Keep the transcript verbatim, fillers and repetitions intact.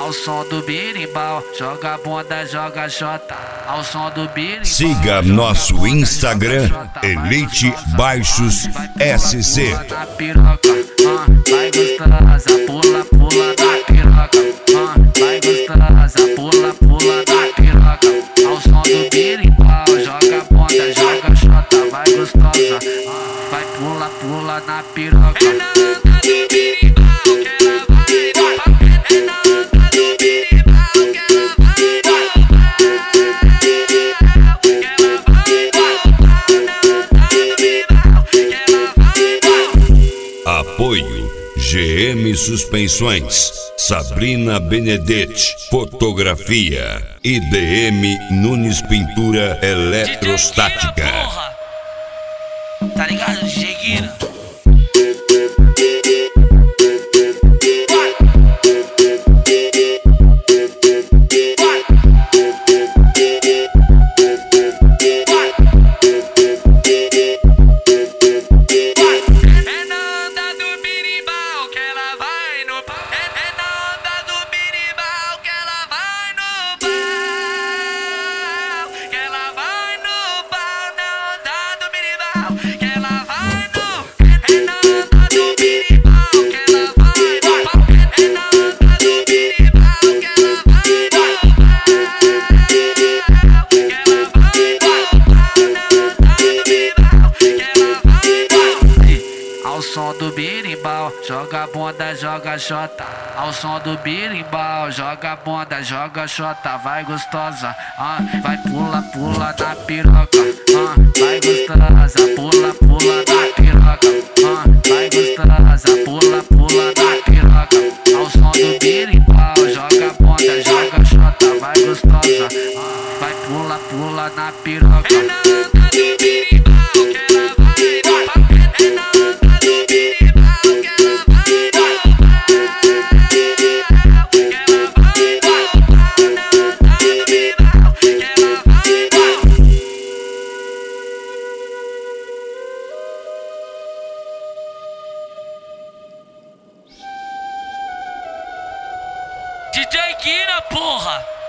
Ao som do birimbau, joga bunda, joga xota. Ao som do birimbau. Siga nosso bunda, Instagram, Elite Baixos S C. Na piroca, uh, vai gostosa, pula, pula na piroca. Uh, vai gostosa, pula, pula na piroca. Ao som do birimbau, joga bunda, joga xota. Vai gostosa, uh, vai pula, pula na piroca. É na onda do birimbau que ela vai no pau. É na onda do birimbau que ela vai no pau. Que ela vai no pau. Na onda do birimbau que ela vai no pau. Apoio G M Suspensões, Sabrina Benedetti, Fotografia e D M Nunes Pintura Eletrostática. D J Guina, porra. Tá ligado, D J Guina? Que ela vai no, é na onda do birimbau que ela vai no pau. É na onda do birimbau que ela vai no pau. Que ela vai no pau. Na onda do birimbau que ela vai no. Ao som do birimbau, joga bunda, joga xota. Ao som do birimbau, joga bunda, joga xota. Vai gostosa, ah, vai pula, pula na piroca. Ah, vai gostosa, pula, pula na piroca. Ah, vai gostosa, pula, pula na piroca. Ao som do birimbau, joga bunda, joga xota. Vai gostosa, ah, vai pula, pula na piroca. É na onda do birimbau que ela vai no pau. É na onda do birimbau que ela vai no pau. Que ela vai no pau. Na onda do birimbau que ela vai no. D J Guina, porra!